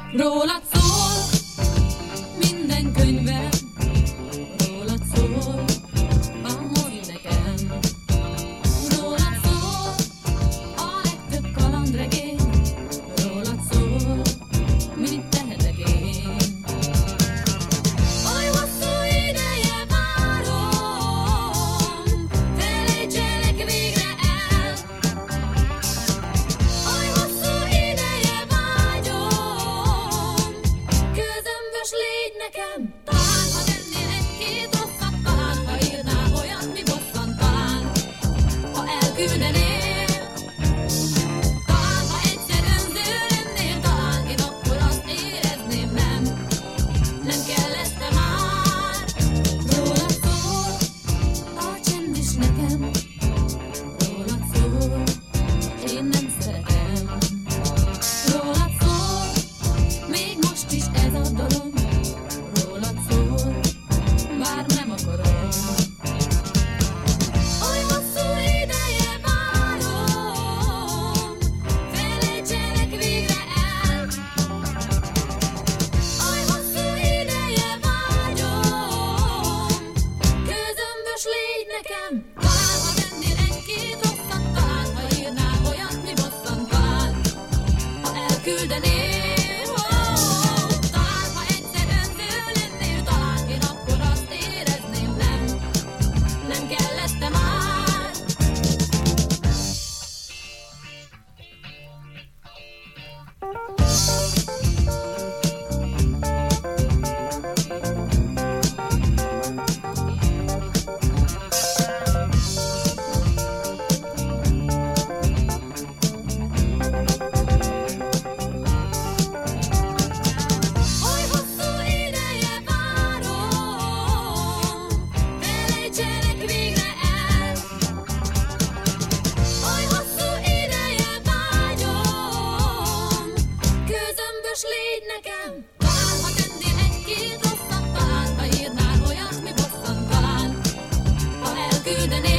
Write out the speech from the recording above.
Rólad szól minden könyvem, rólad szól a mozi nekem, rólad szól a legtöbb kalandregény, rólad szól, mit tehetek én. Oly hosszú ideje várom, felejtselek végre el. Oly hosszú ideje vágyom, közömbös légy nekem. Talán ha tennél egy-két rosszat, talán ha írnál olyat, mi bosszant, talán ha elküldenél. Talán ha egyszer önző lennél, talán én akkor azt érezném, nem kell ezt te már. Rólad szól a csend is nekem, rólad szól, én nem szeretem. Rólad szól, még most is ez a dalom, rólad szól, bár nem akarom. Oly hosszú ideje várom, felejtselek végre el. Oly hosszú ideje vágyom, közömbös légy nekem. Talán ha tennél egy-két rosszat, talán ha írnál olyat, mi bosszant, talán ha elküldenél. Talán ha egyszer önző lennél, talán én akkor azt érezném, nem kell ezt te már. Oly hosszú ideje várom, felejtselek végre el. Oly hosszú ideje vágyom, közömbös légy nekem. Talán ha tennél egy-két rosszat, talán ha írnál olyat, mi bosszant, talán ha elküldenél.